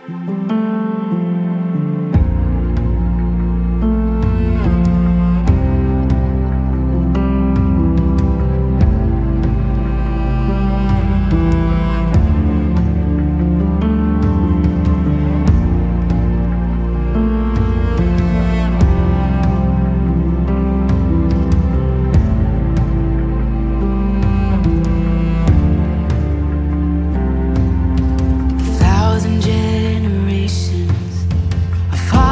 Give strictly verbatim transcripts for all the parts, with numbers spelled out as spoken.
A thousand generations are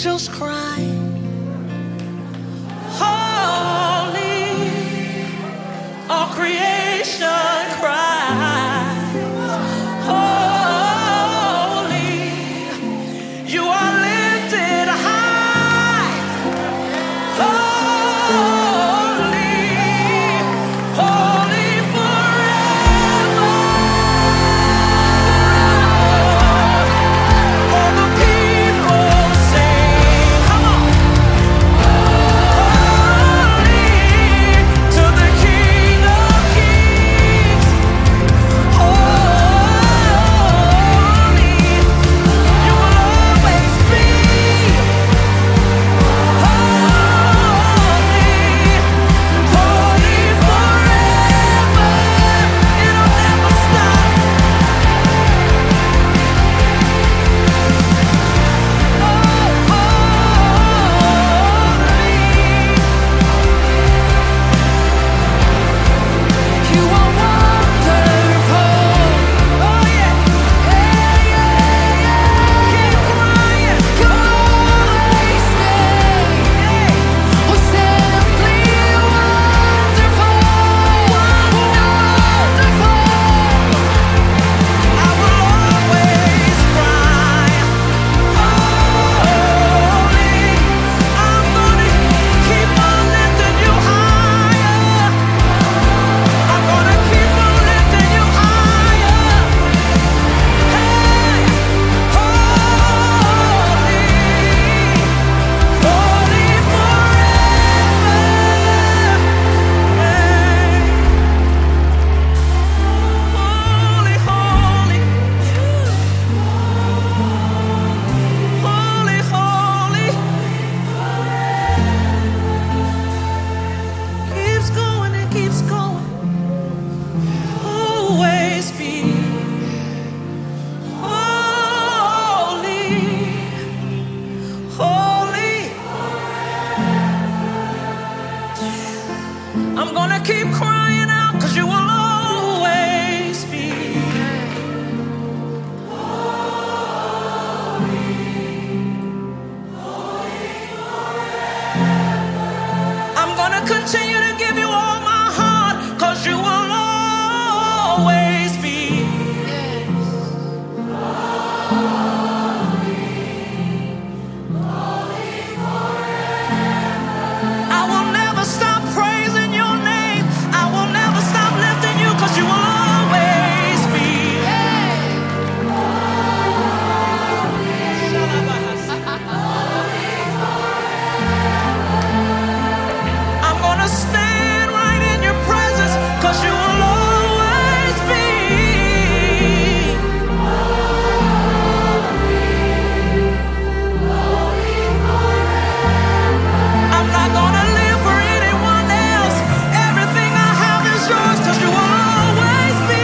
angels cry, holy, all creation cries, holy, you are lifted high, holy, holy forever. All the people sing, come on. Holy to the King of Kings. Holy, you will always be. Holy, holy forever. It'll never stop. You are wonderful. Oh yeah, yeah, yeah, yeah. Keep crying. You always stay. Oh, simply wonderful, wonderful. I will always cry. Holy, I'm gonna keep on lifting you higher. I'm gonna keep on lifting you higher. Hey, holy, holy forever. Holy, holy, holy, holy. Keeps going and keeps going. Always be holy, holy. I'm gonna keep crying out because you will always be. I'm gonna continue to give you all my heart because you will always be. I will never stop praising your name. I will never stop lifting you because you will always be. I'm gonna stand right in your presence because you will always be. I'm not gonna live for anyone else. Everything I have is yours because you will always be.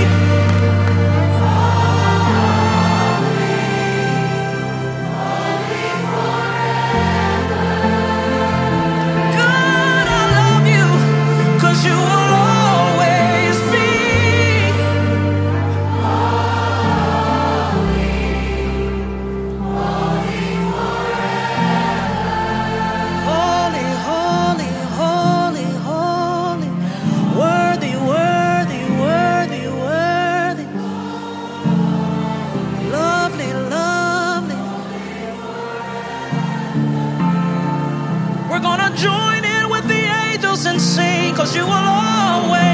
God, I love you because you will always be. Holy, holy, holy, holy. Worthy, worthy, worthy, worthy. Lovely, lovely. We're gonna join in with the angels and sing because you will always